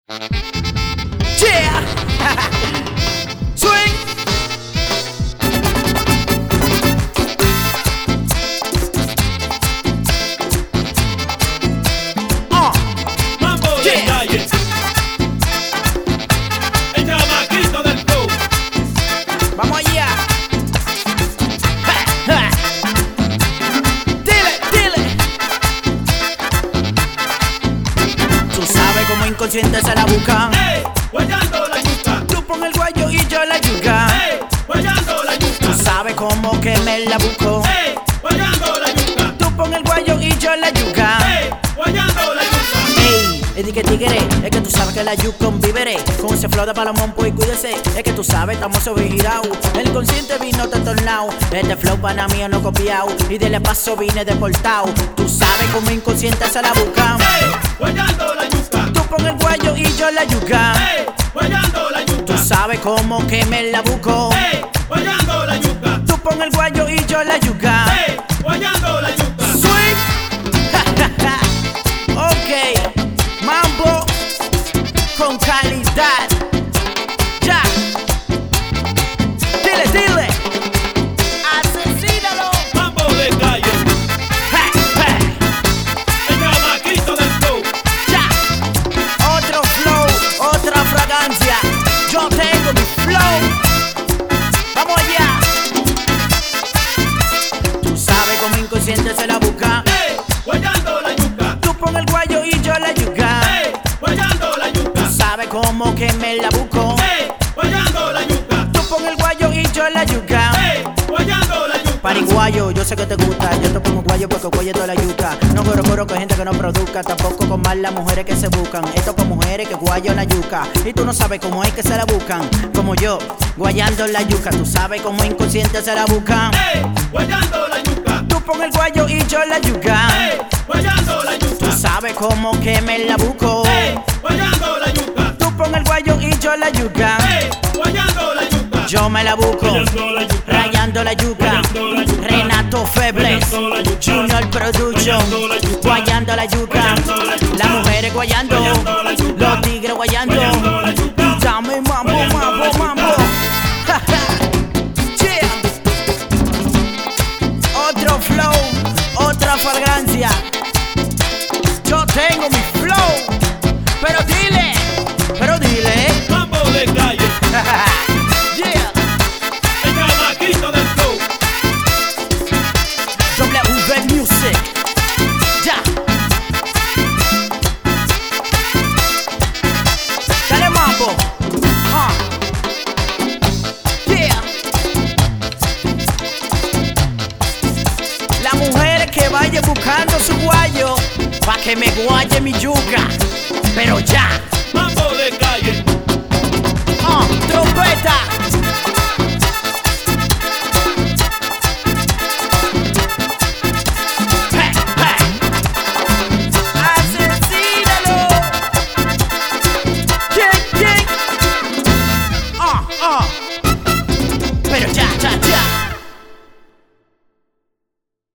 Yeah. Swing. Mambo de Yeah. calle. El chamaquito del flow. Vamos allá. Ja, ja. Dile, dile. Tú sabes cómo inconsciente se la buscan. Ey, guayando la yuca. Tú pon el guayo y yo la yuca. Ey, guayando la yuca. Tú sabes cómo que me la busco. Ey, guayando la yuca. Tú pon el guayo y yo la yuca. Ey, guayando la yuca. Ey, es de que tigre, es que tú sabes que la yuca un víveres. Con ese flow de palomón, pues cuídese. Es que tú sabes, estamos sobregirados. El inconsciente vino de todos lados. Este flow para mí no copiado. Y de paso vine deportado. Tú sabes cómo inconsciente se la buscan. Ey, guayando la yuca. Tú pon el guayo y yo la yuca. Ey, guayando la yuca. Tú sabes cómo que me la busco. Ey, guayando la yuca. Tú pon el guayo y yo la yuca. Ey, guayando la yuca. Swing. Ok, mambo con calidad. Ya. Dile, dile. Asesínalo. Mambo de calle. Ja, ja. El chamaquito del flow. Ya. Otro flow, otra fragancia. Yo tengo mi flow. Vamos allá. Tú sabes cómo inconsciente se la busca. Ey, guayando la yuca. Tú pon el guayo y yo la yuca. Ey, guayando la yuca. Tú sabes cómo que me la busco. Ey, guayando la yuca. Tú pon el guayo y yo la yuca. Ey, guayando la yuca. Pariguayo, yo sé que te gusta. Yo te pongo guayo porque guayo toda la yuca. No coro con gente que no produzca. Tampoco con más las mujeres que se buscan. Esto con mujeres que guayo la yuca. Y tú no sabes cómo es que se la buscan. Como yo, guayando la yuca. Tú sabes cómo inconsciente se la buscan. Ey, guayando la yuca. Tú pon el guayo y yo la yuca. Ey, guayando la yuca. Tú sabes cómo que me la busco. Ey, guayando la yuca. Tú pon el guayo y yo la yuca. Ey, guayando la yuca. Yo me la busco. Guayando la yuca. Rayando la yuca. Guayando la yuca. Renato Febles. Guayando la yuca. Junior Production. Guayando la yuca. Guayando la yuca. Guayando la yuca. Las mujeres guayando. Guayando la yuca. Los tigres guayando. Guayando la yuca. Dame mambo, Guayando mambo, la yuca. mambo. Ja, ja. Yeah. Otro flow, otra fragancia. Yo tengo mi flow. Pero dile. Mambo de calle. Yeah. El chamaquito del flow. WV Music. Ya. Dale mambo. Yeah. La mujer que vaya buscando su guayo, pa' que me guaye mi yuca. Pero ya. Mambo de calle. Trompeta.